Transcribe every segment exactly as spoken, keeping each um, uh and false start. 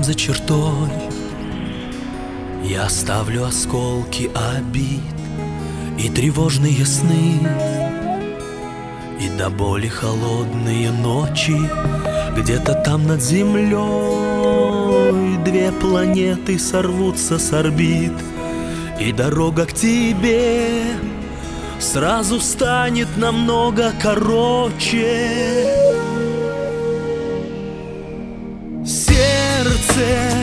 за чертой я оставлю осколки обид и тревожные сны, и до боли холодные ночи. Где-то там над землей две планеты сорвутся с орбит, и дорога к тебе сразу станет намного короче. Сердце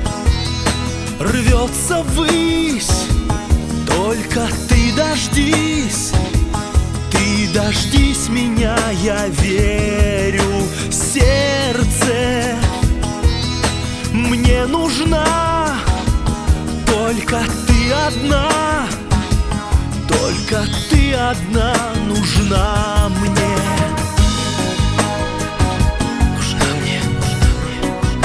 рвется ввысь, только ты дождись, ты дождись меня, я верю. Сердце, мне нужна только ты одна, только ты одна нужна мне. Нужна мне, нужна мне.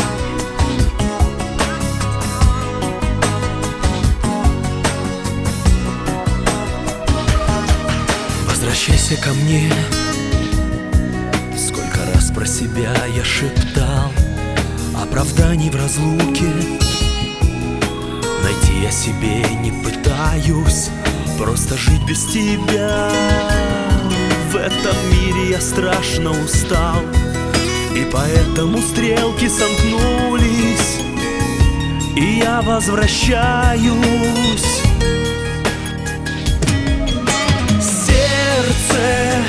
Возвращайся ко мне. Сколько раз про себя я шептал оправданий в разлуке. Найти я себе не пытаюсь, просто жить без тебя. В этом мире я страшно устал, и поэтому стрелки сомкнулись, и я возвращаюсь. Сердце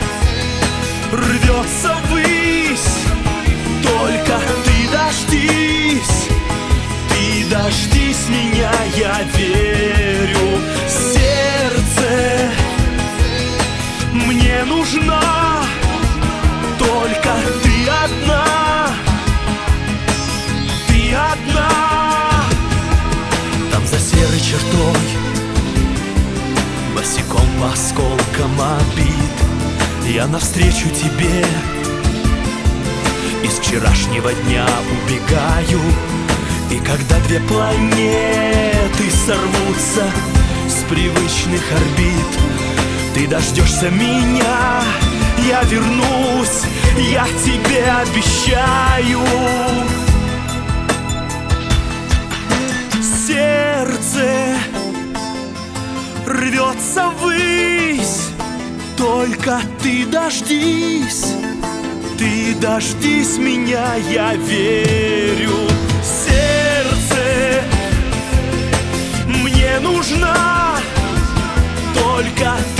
рвется ввысь, только ты дождись, ты дождись меня, я верю. Сердце, мне нужна только ты одна, ты одна. Там за серой чертой, босиком по осколкам обид, я навстречу тебе из вчерашнего дня убегаю. И когда две планеты сорвутся с привычных орбит, ты дождешься меня, я вернусь, я тебе обещаю. Сердце рвется ввысь, только ты дождись, ты дождись меня, я верю. Сердце, мне нужна только ты.